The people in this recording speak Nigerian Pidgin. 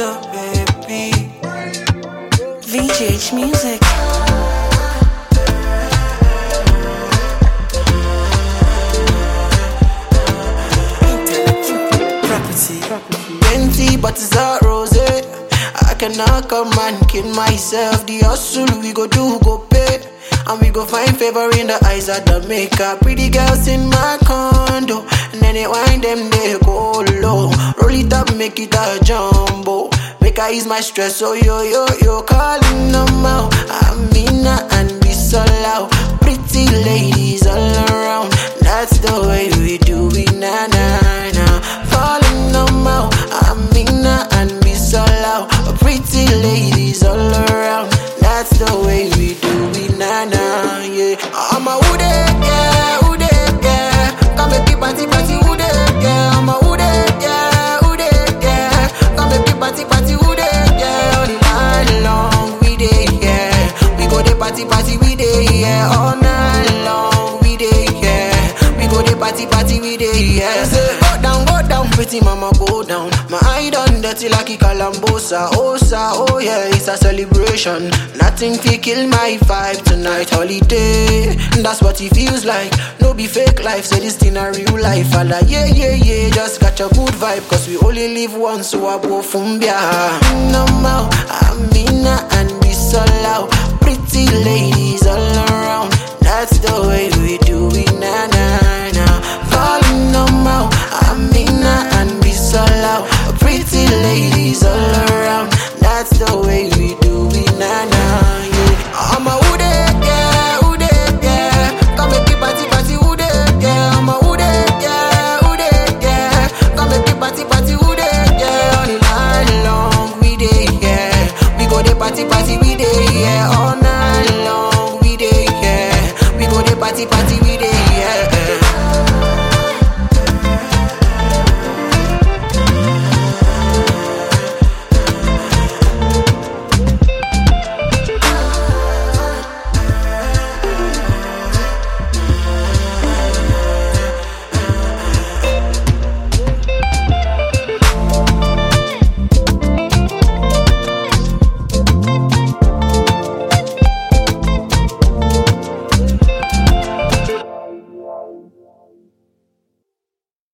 your baby. VGH Music. Plenty, but it's not rose. I cannot come and kill myself. The hustle we go do, go pay. And we go find favor in the eyes of the maker. Pretty girls in my condo. And then they wind them, they go low. Roll it up, make it a jumbo. Make I ease my stress, so yo, calling them out. Amina and be so loud. Pretty ladies all around. That's the way we do it, na na na. Calling them out. Amina and be so loud. Pretty ladies all around. That's the way we do it, na na, yeah. I'm a woody, yeah, woody, yeah. Come make it party, woody, yeah. I'm a woody, yeah, woody, yeah. Come make it party, woody, yeah. All night long we dey, yeah. We go the party, we dey, yeah. All night long we dey, yeah. We go the party, we dey, yeah. Say go down, pretty mama go down. My eye done dirty like a calambosa, oh yeah, it's a celebration. Nothing fi kill my vibe tonight, holiday. That's what it feels like. No be fake life, say this thing a real life. I like yeah, just got a good vibe, cause we only live once, so I go fumbia. No more, Amina and be so loud. Pretty ladies all around. That's the way we do it, na na na. Calling no more, Amina and be so loud. Pretty ladies all around. That's the way we do it, na na, yeah. I'm a woody, yeah, woody, yeah. Come make it party, woody, yeah. I'm a woody, yeah, woody, yeah. Come make it party, woody, yeah. All night long we dey, yeah. We go the party, we dey, yeah. All night long we dey, yeah. We go the party,